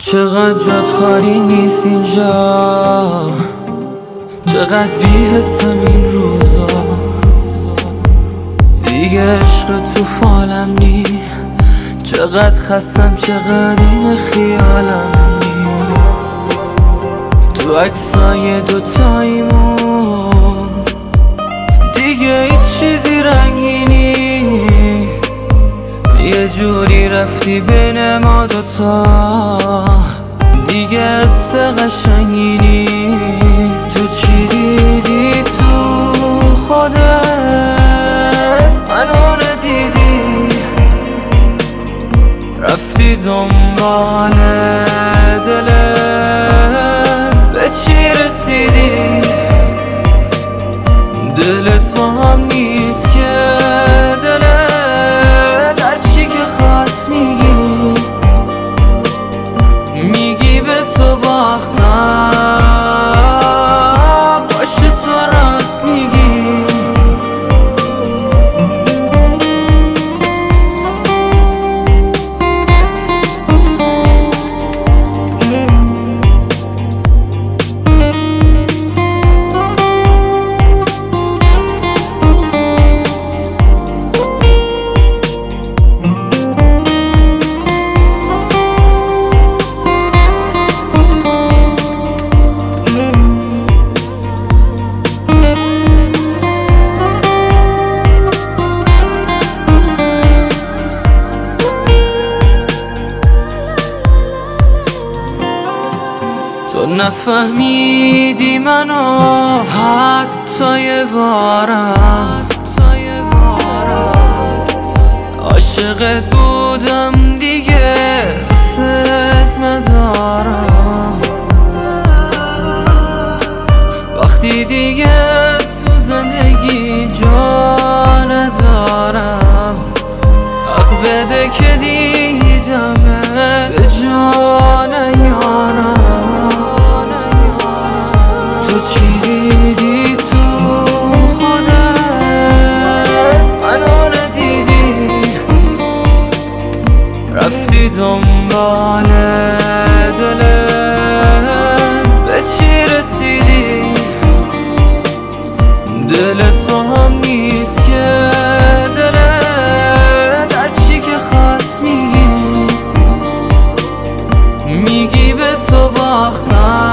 چقدر جات خالی نیست اینجا، چقدر بی‌حسم این روزا، دیگه عشق تو فالم نی، چقدر خستم چقدر این خیالم نی. تو عکسای دوتاییمون دیگه هیچ چیزی رنگینی، یه جوری رفتی بین ما دوتا، دیگه حس قشنگینی. تو چی دیدی تو خودت منو ندیدی، رفتی دنبال دلت، به چی رسیدی؟ دلت با هم نیست که دلت هر چی که خواست میگی به تو باختم، باشه تو راست میگی. تو نفهمیدی منو حتی یه بارم، عاشقت بودم دیگه حسس ندارم. وقتی دیگه تو زندگی جا ندارم، حق بده که دیدمه به جا نیارم. تو چی دیدی تو خودت منو ندیدی، رفتی دنبال دلت، به چی رسیدی؟ دلت با هم نیست که دلت هر چی که خواست میگی به تو باختم،